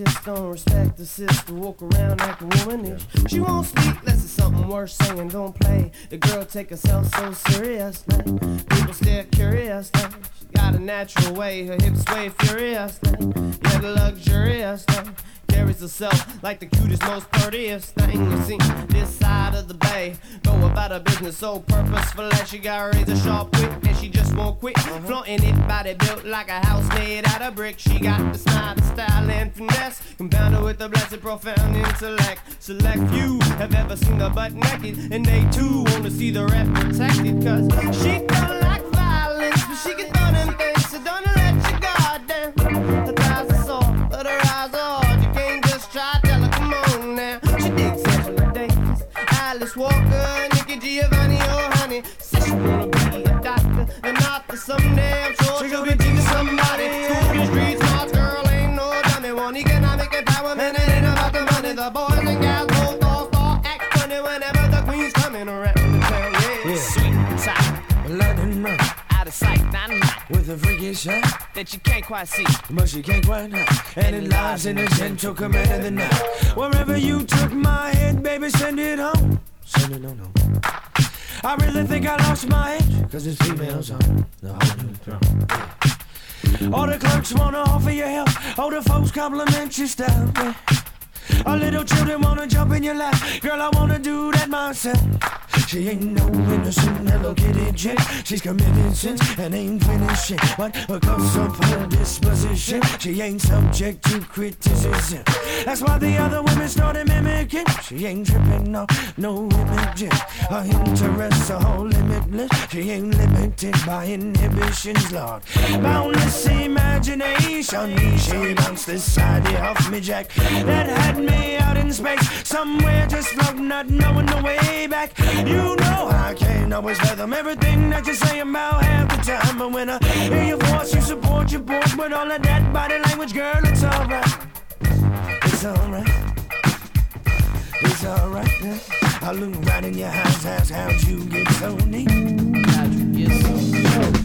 just don't respect the sister, walk around acting womanish. She won't speak unless it's something worth saying, don't play. The girl take herself so seriously. People stare curiously. She got a natural way, her hips sway furiously. Yeah, the luxuriously. Carries herself like the cutest, most prettiest thing you see. This side of the bay, go about her business so purposeful that she got razor sharp wit and she just won't quit. Flaunting it, body built like a house made out of brick. She got the smile, the style, and finesse, compounded with the blessed, profound intellect. Select few have ever seen her butt naked, and they too wanna see the rep protected. Cause she don't like violence, but she can throw them things, so don't let your guard down. Her thighs are soft, but her eyes are hard. Try, tell her, come on now. She digs Angela Davis, Alice Walker, Nikki Giovanni, oh honey. Says she wanna be a doctor, an author someday. I'm sure she'll be teaching somebody. School the street smart girl ain't no dummy. Want economic empowerment, it ain't about the money. The boys and gals both all start act funny whenever the queen's coming around the town. Yeah, sweet and tight, London run, out of sight, not in mind. With a freaky shot that you can't quite see, but she can't quite hide. And it lies in the gentle command of the night. Wherever you took my head, baby, send it home. Send it on home. I really think I lost my edge, cause it's females on the whole new throne. Yeah. All the clerks wanna offer you help, all the folks compliment your style. Yeah. All little children wanna jump in your lap, girl, I wanna do that myself. She ain't no innocent Hello Kitty chick. She's committed sins and ain't finished shit. But because of her disposition, she ain't subject to criticism. That's why the other women started mimicking. She ain't tripping, no images. Her interests are all limitless. She ain't limited by inhibitions, Lord. Boundless imagination. She bounced this side off me, Jack. That had me out in space, somewhere just floating, not knowing the way back. You know I can't always fathom everything that you say about half the time, but when I hear your voice, you support your point with all of that body language, girl, it's alright. It's alright. It's alright. Yeah. I look right in your eyes, ask how'd you get so neat? How'd you get so neat?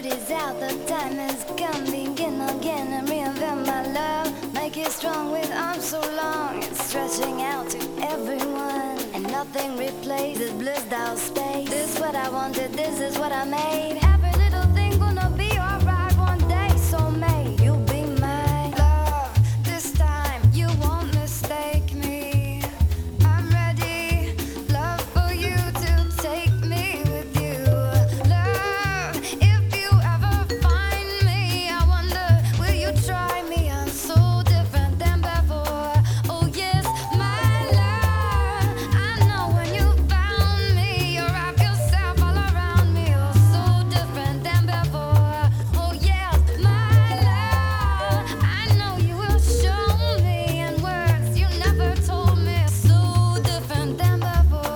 mood is out, the time has come. Begin again and reinvent my love. Make it strong with arms so long. It's stretching out to everyone. And nothing replaces bliss out space. This is what I wanted, this is what I made. Every little thing gonna be alright one day. So may you be my love. This time you won't mistake me. I'm ready, love, for you to take me with you. Love, if you ever find me, I wonder, will you try me? I'm so different than before. Oh yes, my love, I know when you found me, you wrap yourself all around me. You're so different than before. Oh yes, my love, I know you will show me in words you never told me. So different than before.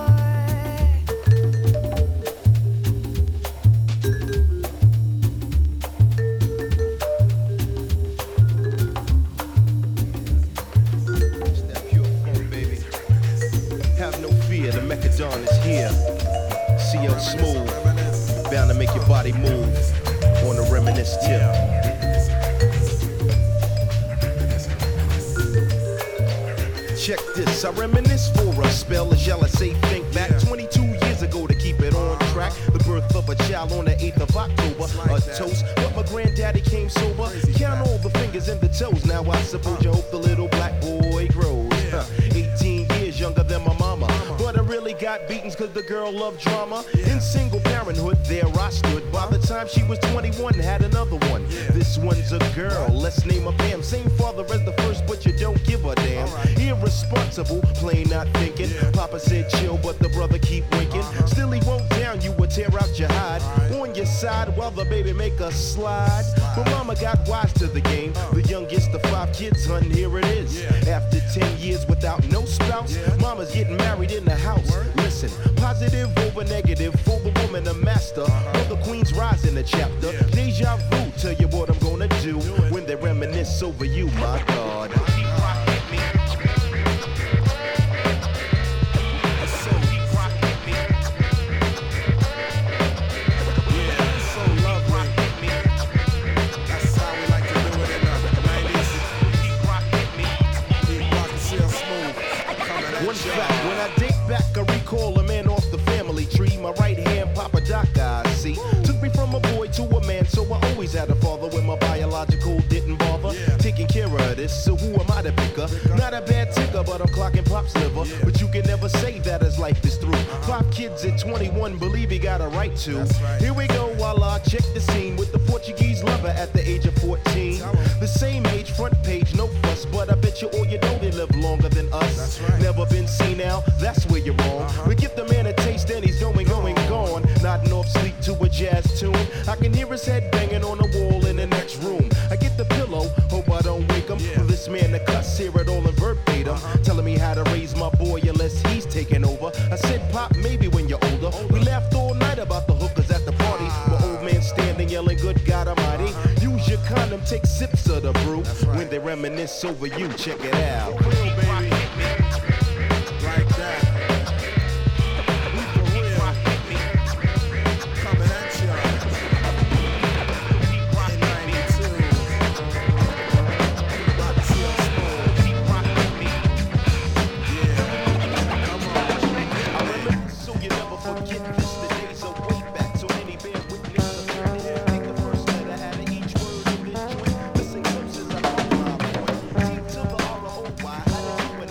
It's that pure funk, baby. Have no fear, the Mechadon is here. CL Smooth, bound to make your body move. On the reminisce tip. Check this, I reminisce for a spell, as y'all say, think back 22 years ago to keep it on track. The birth of a child on the 8th of October, a toast, but my granddaddy came sober. Count all the fingers and the toes, now I suppose you hope the little black boy grows. 18 years younger than my mama, but I really got beatings cause the girl loved drama. In single parenthood, there I stood. By the time she was 21, had another one. This one's a girl, let's name her Pam. Same father as the first, but you don't give a damn. Irresponsible, plain not thinking. Papa said chill, but the brother keep winking. Still he won't down you, would tear out your hide. On your side while the baby make a slide. But mama got wise to the game. The youngest of 5 kids, hun, here it is. After 10 years without no spouse, mama's getting married in the house. Listen, positive over negative, for the woman a master. For the queens rise in the chapter. Deja vu, tell you what I'm gonna do when they reminisce over you, my God. One fact, when I date back, I recall a man off the family tree. My right hand, Papa Doc, I see. Took me from a boy to a man, so I always had a father when my biological didn't bother. Taking care of this, so who am I to pick her? Not a bad ticker, but I'm clocking Pop's liver. But you can never say that his life is through. 5 kids at 21, believe he got a right to. Here we go, while I check the scene with the Portuguese lover at the age of 14. The same age, front page, no fuss, but I bet you all you know they live longer than us. Never been seen now, that's where you're wrong. We give the man a taste and he's going, gone. Nodding off sleep to a jazz tune. I can hear his head banging on the wall in the next room. I get the pillow, hope I don't wake him. For this man to cuss, hear it all in verbatim. Telling me how to raise my boy unless he's taking over. I said, Pop, maybe when you're older. We laughed all night about the hookers at the party. My old man standing yelling, good God Almighty. Use your condom, take sips of the brew. When they reminisce over you, check it out. Like that. We for real. Coming at ya. In 92. About to see us move. Yeah. Come on. I remember, so you never forget this. The days are way back. So many bear witness the journey. Take the first letter out of each word in this joint. Listen close as I hold my point. T to the R-O-Y. I didn't do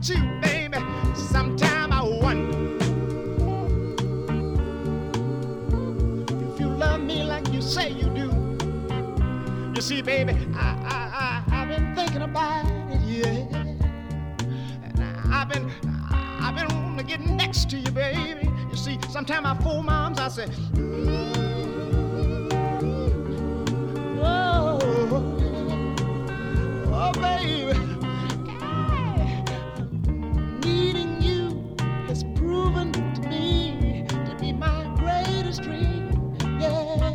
with you, baby. Sometime I wonder if you love me like you say you do. You see, baby, I've been thinking about it, yeah. And I've been wanting to get next to you, baby. You see, sometimes I fool my arms, I say, oh, oh, baby. Needing you has proven to me to be my greatest dream, yeah.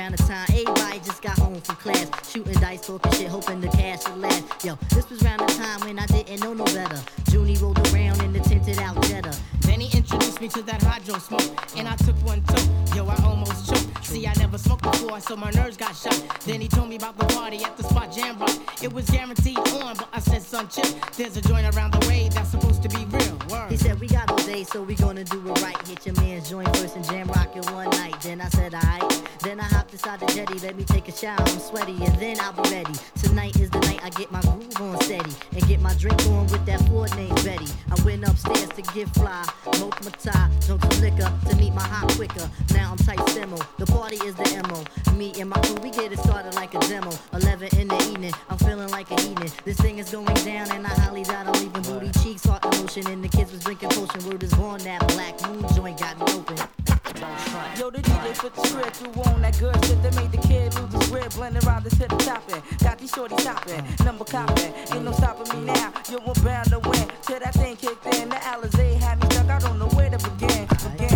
around the time everybody just got home from class. Shooting dice, talking shit, hoping the cash would last. Yo, this was around the time when I didn't know no better. Junie rolled around in the tinted out Jetta. Then he introduced me to that hydro smoke, and I took one too. Yo, I almost choked. See, I never smoked before, so my nerves got shot. Then he told me about the party at the spot Jam Rock. It was guaranteed on, but I said, son, chill. There's a joint around the way that's supposed to be real. Word. He said, we got all day, so we gonna do it right. Hit your man's joint first and Jam Rock it one night. Then I said, alright. Then I hopped inside the jetty, let me take a shower, I'm sweaty, and then I'll be ready. Tonight is the night I get my groove on steady and get my drink on with that Ford named Betty. I went upstairs to get fly, smoke my tie, drunk some liquor to meet my hot quicker. Now I'm tight simmo, the party is the MO. Me and my crew, we get it started like a demo. 11 in the evening, I'm feeling like a heathen. This thing is going down and I highly doubt I'm leaving. Booty cheeks, heart emotion, and the kids was drinking potion. Word is born, that black moon joint got me open. Yo, the DJ put the script through on that good shit that made the kid lose his grip. Blending around this hip topping, got these shorties topping, number copping. Ain't no stopping me now. Yo, I'm bound to win. Till that thing kicked in, the Alizé had me stuck. I don't know where to begin.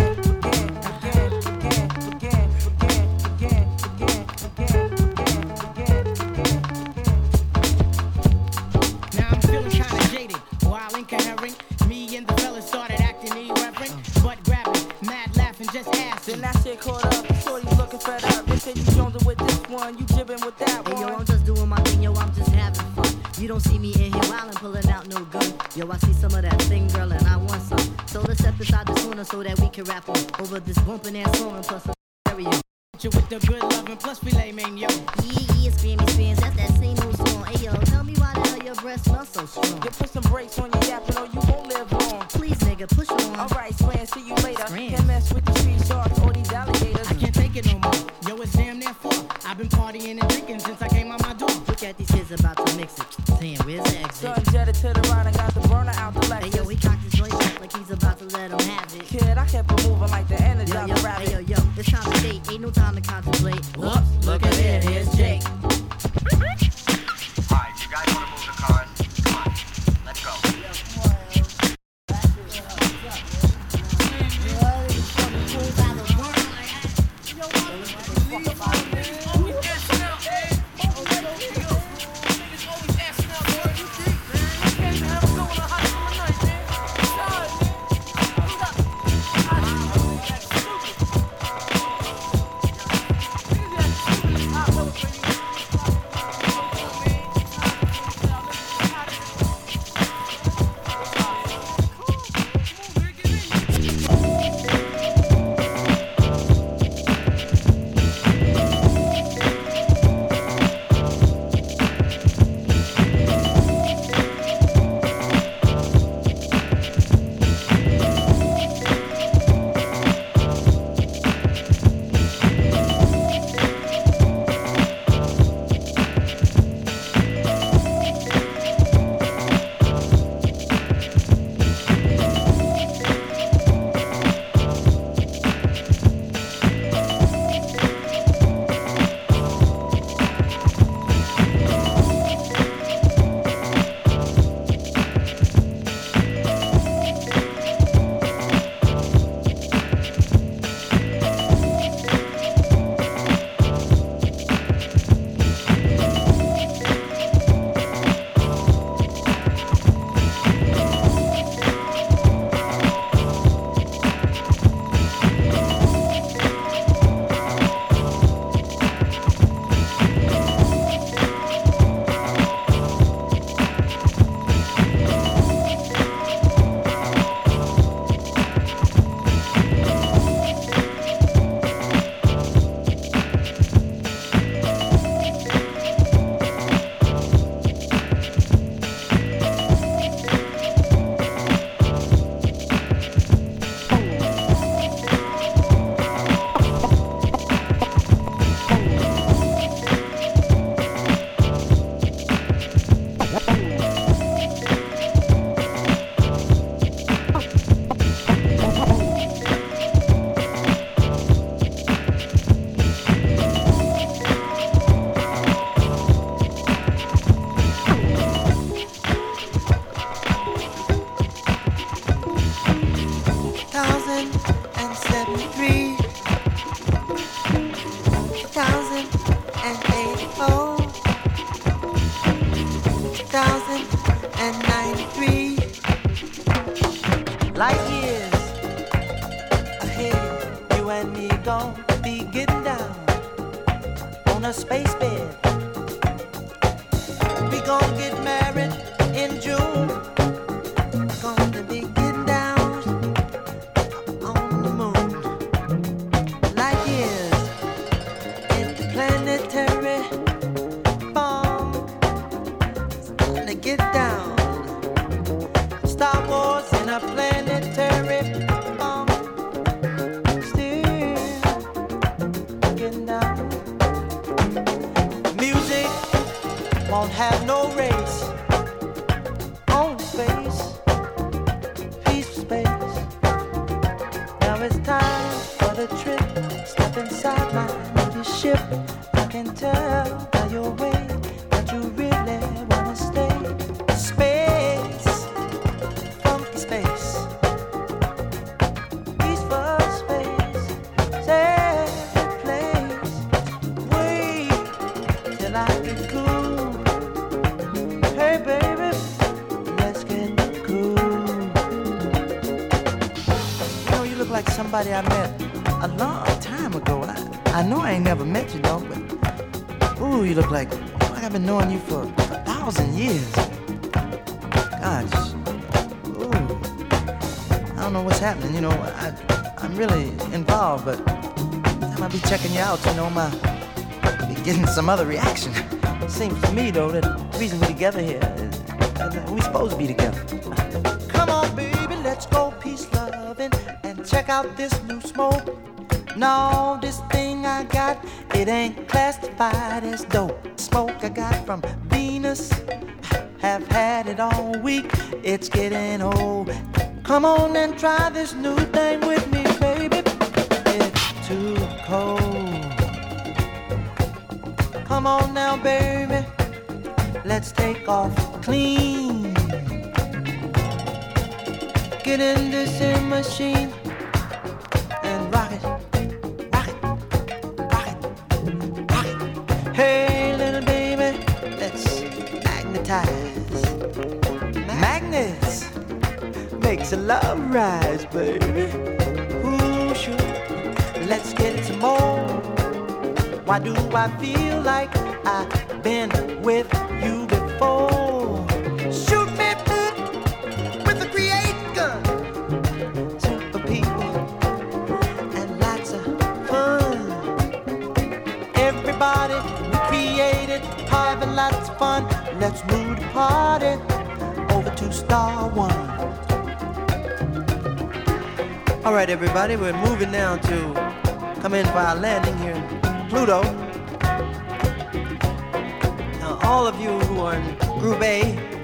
Now I'm feeling kinda jaded, while incoherent. Me and the fellas started acting irreverent, but grabbing, mad laughing, just asking. Then that shit caught up, shorty's looking fed up. They said you jonesing with this one, you jibbing with that one. Hey yo, I'm just doing my thing, yo, I'm just having fun. You don't see me in here wildin', pulling out no gun. Yo, I see some of that thing, girl, and I want some. So let's step inside this corner so that we can rap on over this bumpin' ass song and plus a stereo. With the good loving plus filet mignon. Yeah, Scrammy Spins, that's that same old song. Hey yo, tell me why the hell your breath smells so strong. You put some brakes on your yapping or you won't live long. Please, nigga, push on. Alright, Scram, see you later. Scram. Can't mess with the street sharks or these alligators. I can't take it no more. Yo, it's damn near 4. I've been partying and drinking since I came out my door. Look at these kids about to mix it. Damn, where's the exit? Son jetted to the right and got the burner out the Lexus. Hey yo, he cocked his joint back like he's about to let him have it. Kid, I kept it moving like the Energizer rabbit. Hey yo, it's time to date, ain't no time to contemplate. Whoops, look at it, here's Jake. Alright, you guys wanna move the cars? Come on, let's go. light years ahead. You and me gon' be getting down on a space bed. We gon' get married in June. Gonna be getting down on the moon. Light years interplanetary bomb. To get down. Star Wars in a planetary bomb. Still getting down. Music won't have no race. On space, peace space. Now it's time for the trip. Step inside my little ship. I can tell by your way that you really wanna stay. Space, funky space, peaceful space, safe place. Wait till I get cool. Hey baby, let's get cool. You know, you look like somebody I met a long time ago. I know I ain't never met you, though, but ooh, you look like I've been knowing you for 1,000 years. Gosh, ooh, I don't know what's happening. You know, I'm really involved, but I might be checking you out. You know, I be getting some other reaction. Seems to me, though, that the reason we're together here is that we supposed to be together. Come on, baby, let's go peace loving and check out this new smoke. No, this thing I got, it ain't classified as dope. Smoke I got from Venus, have had it all week. It's getting old. Come on and try this new thing with me, baby. It's too cold. Come on now, baby, let's take off clean. Get in this machine and rock it. Hey, little baby, let's magnetize. Magnets makes a love rise, baby. Ooh, shoot, let's get some more. Why do I feel like I've been with you before? Shoot me with a create gun. Super people and lots of fun. Everybody created, having lots of fun. Let's move the party over to Star One. All right, everybody, we're moving now to come in for our landing here in Pluto. Now, all of you who are in Group A,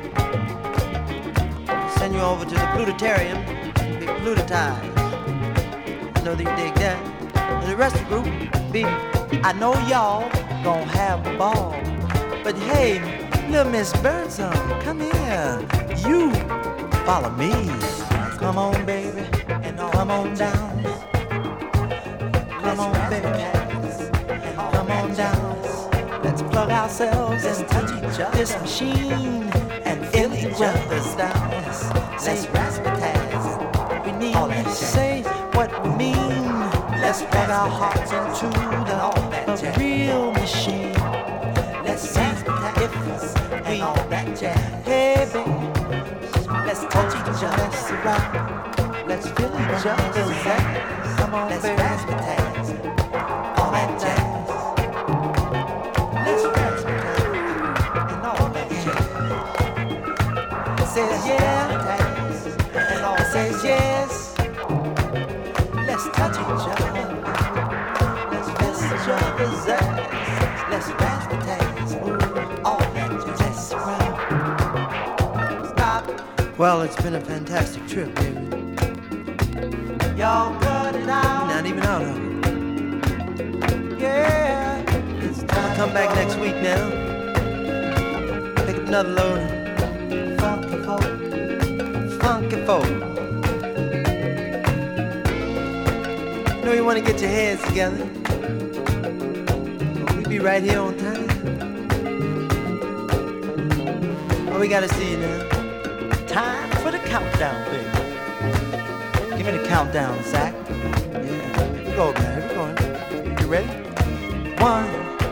send you over to the Plutotarium to be plutotized. I know that you dig that. And the rest of the group, I know y'all gonna have a ball. But hey, little Miss Birdsong, come here. You follow me. Come on, baby, and come on down. Come on, baby, come on down. Let's plug ourselves into this machine and feel each other's down. Let's razzmatazz. We need to say what we mean. Let's plug our hearts into the real machine. Let's see if we hey baby, let's touch each other. Let's rock. Let's feel each other's ass. Come on, let's razzmatazz. All that jazz. Let's razzmatazz and all that jazz. Says yeah, and all says yes. Let's touch each other. Let's feel each other's ass. Let's razzmatazz. All that jazz. Stop. Well, it's been a fantastic trip, baby. Y'all cut it out. Not even out of it. Yeah, it's time. Come back next week now. Pick up another load. Funky folk. Funky folk. You know you want to get your heads together. We'll be right here on time. Oh, we gotta see you now. Time for the countdown, baby. Give me the countdown, Zach. Yeah, here we go, man. Here we go. You ready? 1,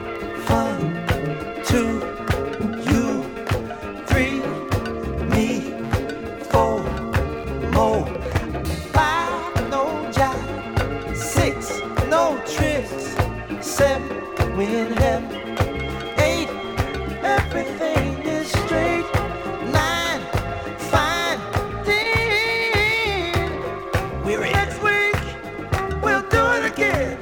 2, you, 3, me, 4, more. 5, no jive. 6, no tricks. 7, we in heaven. 8, everything is straight. 9, fine. 10, we're in. Next week, we'll do it again.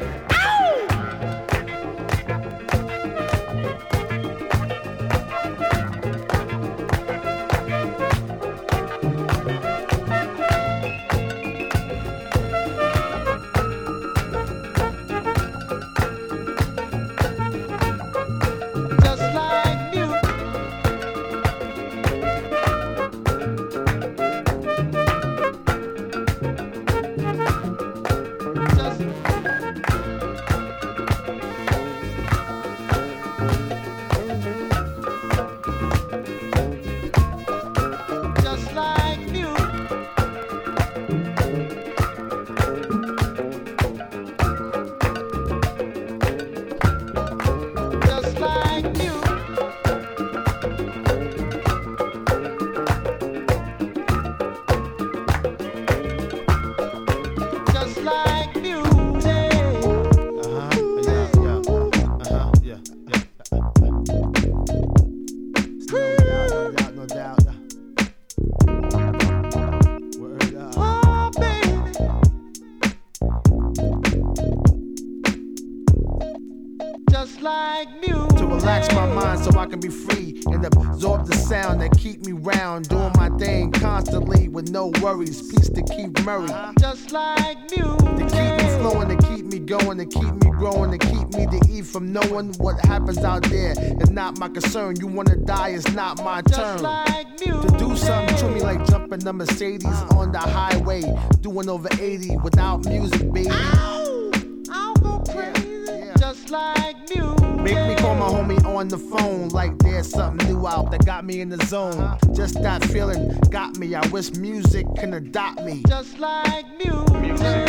To relax my mind so I can be free and absorb the sound that keep me round, doing my thing constantly with no worries. Peace to Keith Murray. Just like music. To keep me flowing, to keep me going, to keep me growing, to keep me to eat from knowing what happens out there. It's not my concern. You wanna die, it's not my turn. Like to do something to me like jumping the Mercedes on the highway, doing over 80 without music, baby. Ow! I'll go crazy. Just like music. Make me call my homie on the phone like there's something new out that got me in the zone. Just that feeling got me. I wish music can adopt me. Just like music. Music.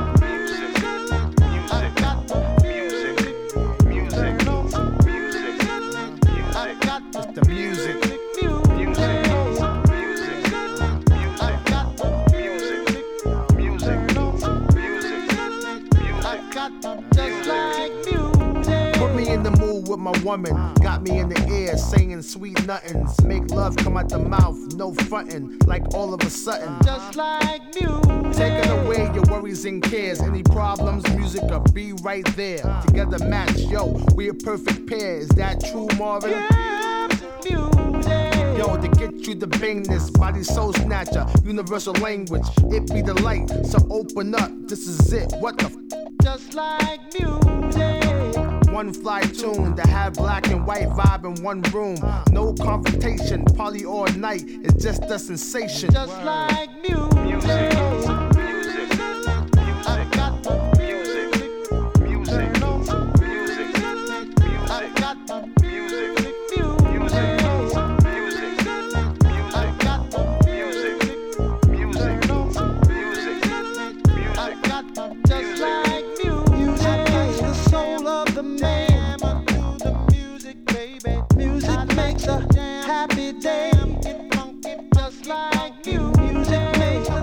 It's the music. Put me in the mood with my woman. Got me in the air saying sweet nothings. Make love come out the mouth, no frontin'. Like all of a sudden. Just like music. Taking away your worries and cares. Any problems, music will be right there. Together match, yo, we a perfect pair. Is that true, Marvin? Yeah, music. Yo, to get you the bangness, body soul snatcher, universal language. It be the light, so open up. This is it. What the f? Just like music. One fly tune to have black and white vibe in one room. No confrontation, party all night. It's just a sensation. Just like music. Happy day, just like you. Music makes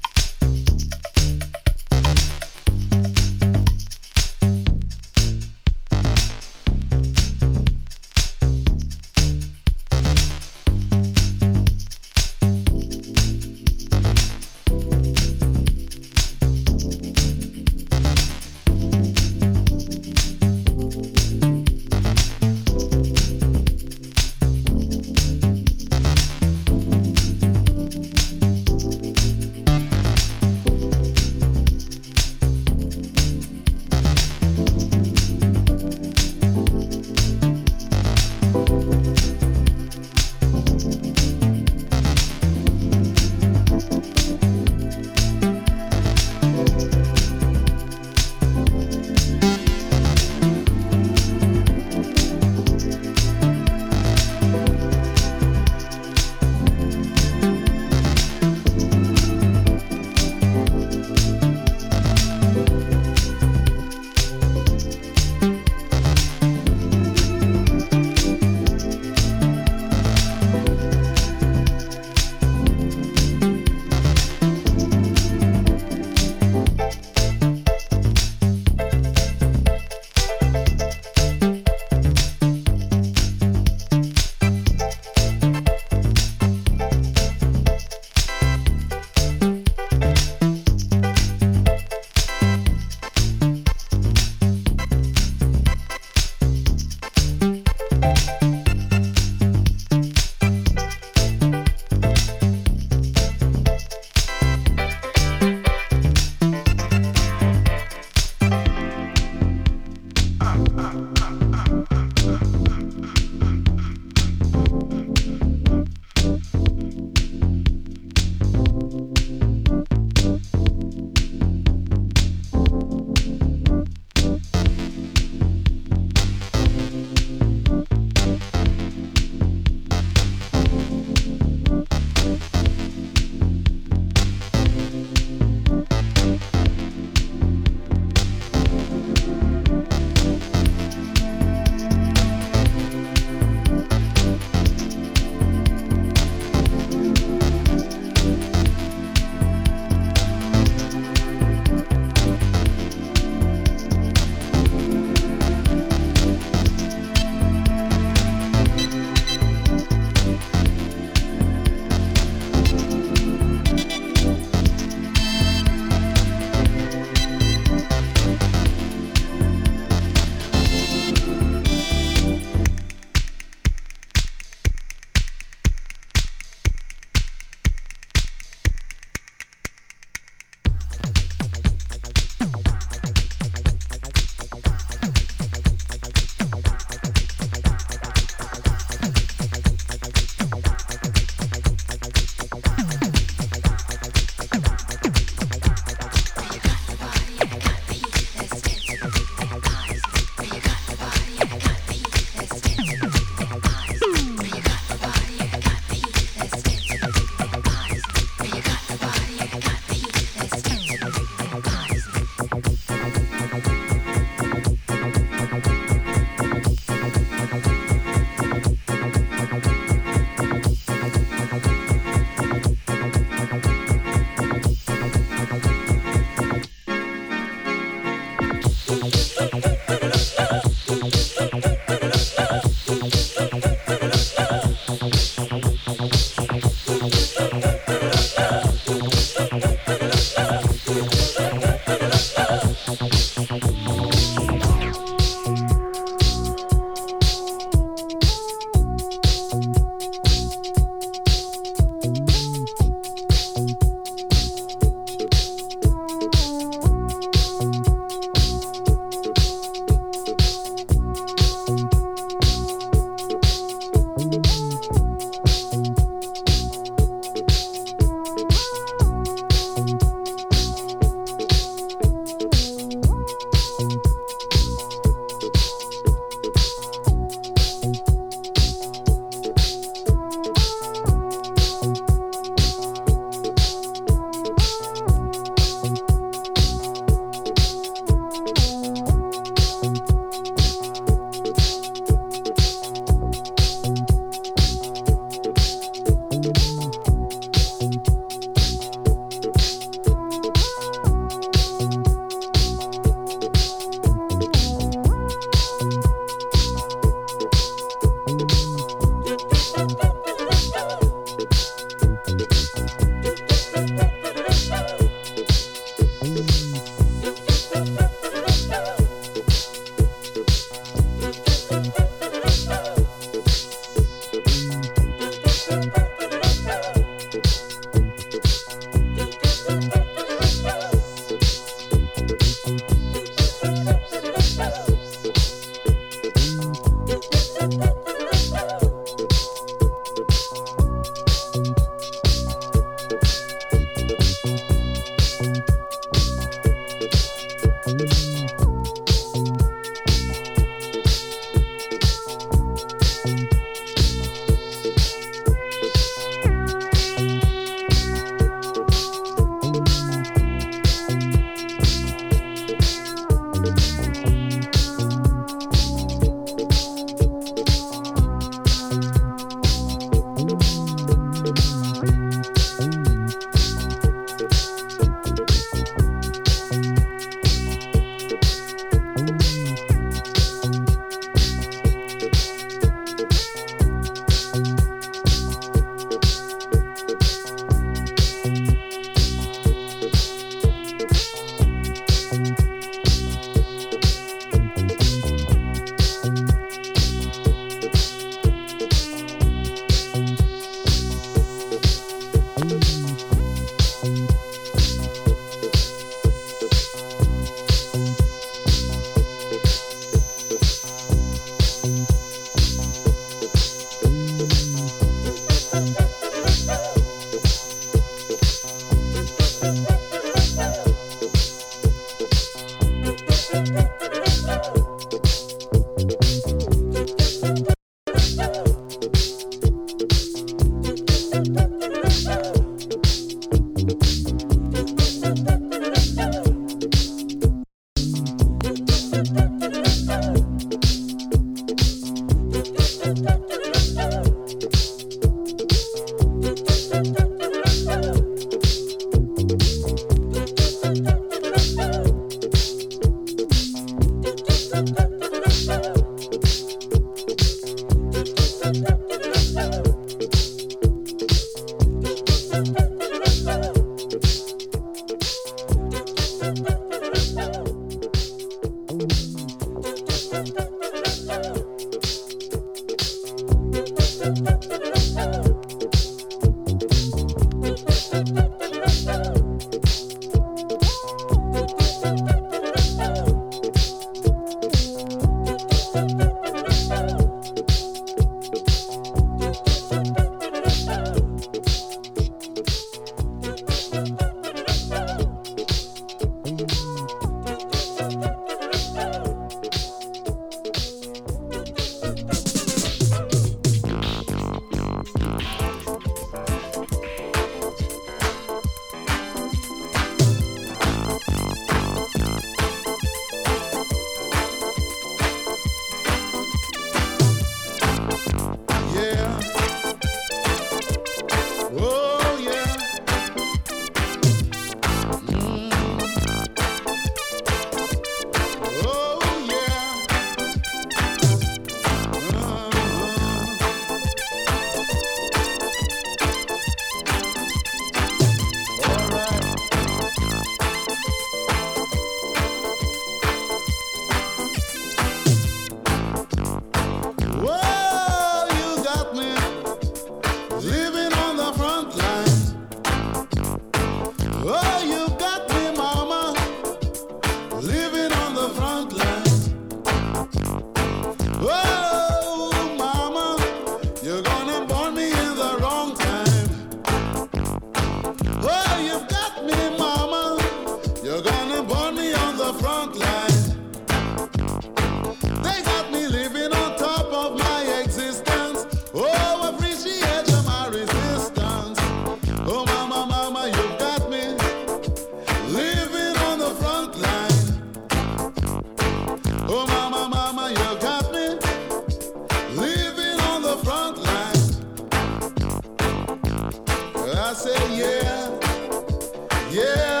Yeah.